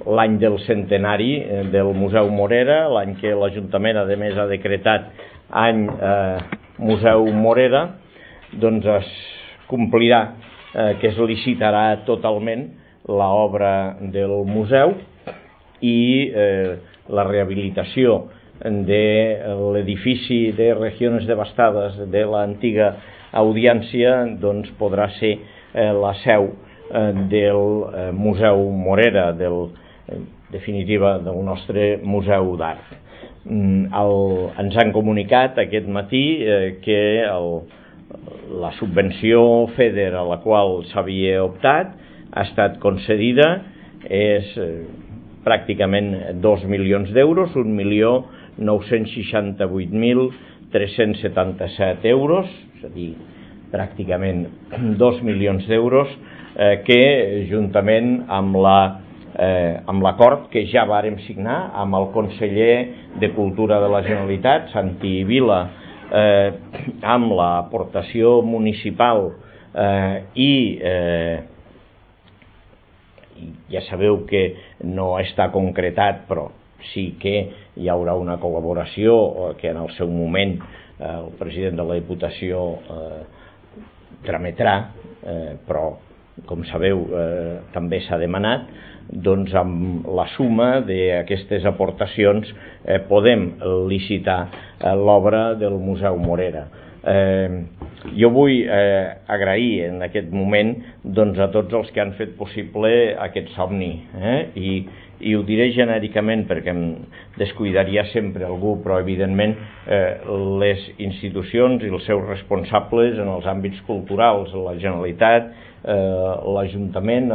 l'any del centenari del Museu Morera, l'any que l'Ajuntament a més ha decretat any Museu Morera, doncs es complirà que es licitarà totalment l'obra del museu i la rehabilitació de l'edifici de Regiones Devastades de l'antiga Audiència doncs podrà ser la seu del Museu Morera, definitiva del nostre Museu d'Art. Ens han comunicat aquest matí que la subvenció FEDER a la qual s'havia optat ha estat concedida, és pràcticament 2 milions d'euros, 1.968.377 euros, és a dir, pràcticament 2 milions d'euros, que juntament amb l'acord que ja vàrem signar amb el conseller de Cultura de la Generalitat, Santi Vila, amb l'aportació municipal i ja sabeu que no està concretat, però sí que hi haurà una col·laboració que en el seu moment el president de la Diputació trametrà, però com sabeu també s'ha demanat, doncs amb la suma d'aquestes aportacions podem licitar l'obra del Museu Morera. Jo vull agrair en aquest moment doncs, a tots els que han fet possible aquest somni i ho diré genèricament perquè em descuidaria sempre algú, però evidentment les institucions i els seus responsables en els àmbits culturals, la Generalitat, l'Ajuntament,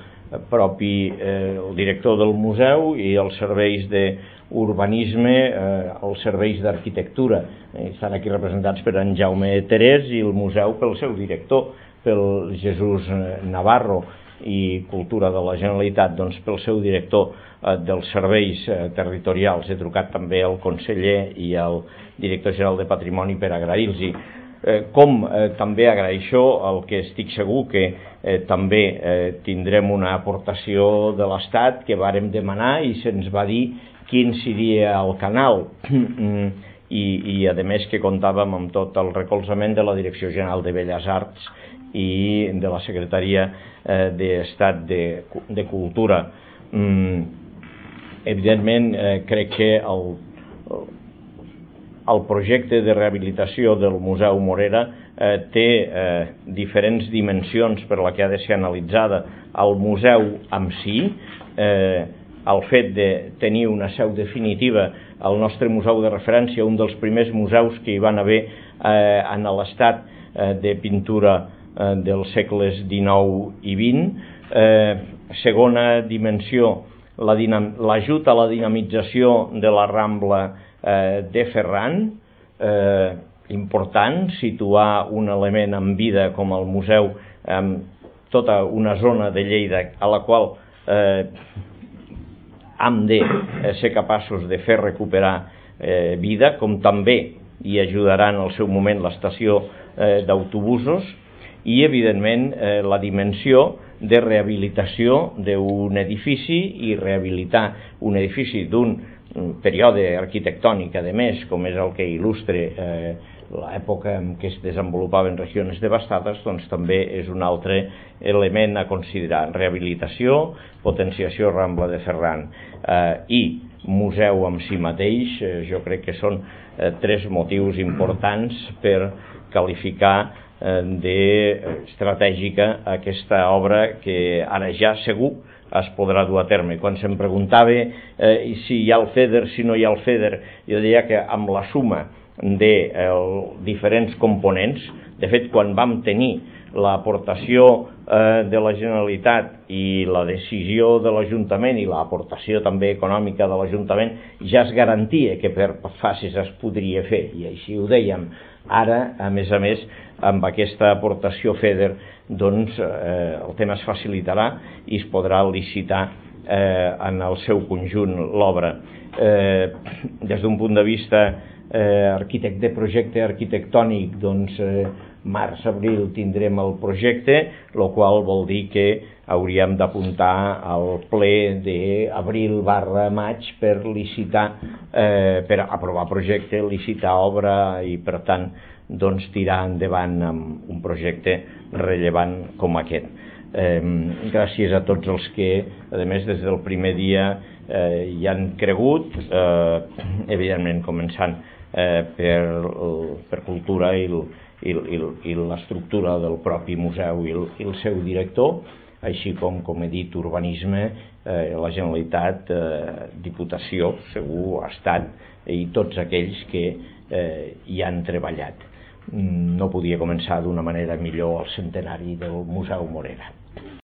el director del museu i els serveis d'urbanisme, els serveis d'arquitectura. Estan aquí representats per en Jaume Terès i el museu pel seu director, pel Jesús Navarro, i Cultura de la Generalitat doncs pel seu director dels serveis territorials. He trucat també al conseller i al director general de Patrimoni per agrair-los. Com també agraeixo el que estic segur que també tindrem una aportació de l'Estat que vàrem demanar i se'ns va dir quin seria el canal i a més que comptàvem amb tot el recolzament de la Direcció General de Belles Arts i de la Secretaria d'Estat de Cultura. Evidentment crec que el projecte de rehabilitació del Museu Morera té diferents dimensions per la que ha de ser analitzada. El museu en si, el fet de tenir una seu definitiva, el nostre museu de referència, un dels primers museus que hi van haver en l'estat de pintura dels segles XIX i XX. Segona dimensió, l'ajut a la dinamització de la Rambla de Ferran, important situar un element en vida com el museu en tota una zona de Lleida a la qual hem de ser capaços de fer recuperar vida, com també hi ajudarà en el seu moment l'estació d'autobusos i evidentment la dimensió de rehabilitació d'un edifici i rehabilitar un edifici d'un període arquitectònic, a més, com és el que il·lustre l'època en què es desenvolupaven Regiones Devastades, doncs també és un altre element a considerar. Rehabilitació, potenciació Rambla de Ferran i museu en si mateix, jo crec que són tres motius importants per qualificar d'estratègica aquesta obra que ara ja segur es podrà dur a terme. Quan se'm preguntava si hi ha el FEDER, si no hi ha el FEDER, jo deia que amb la suma de diferents components, de fet quan vam tenir l'aportació de la Generalitat i la decisió de l'Ajuntament i l'aportació també econòmica de l'Ajuntament, ja es garantia que per fases es podria fer, i així ho dèiem. Ara, a més, amb aquesta aportació FEDER, doncs el tema es facilitarà i es podrà licitar en el seu conjunt l'obra. Des d'un punt de vista de projecte arquitectònic, doncs març-abril tindrem el projecte, el qual vol dir que hauríem d'apuntar al ple d'abril/maig per licitar, per aprovar projecte, licitar obra i, per tant, doncs, tirar endavant amb un projecte rellevant com aquest. Gràcies a tots els que, a més, des del primer dia hi han cregut, evidentment començant per cultura i l'estructura del propi museu i el seu director, així com he dit, urbanisme, la Generalitat, Diputació, segur, Estat, i tots aquells que hi han treballat. No podia començar d'una manera millor el centenari del Museu Morera.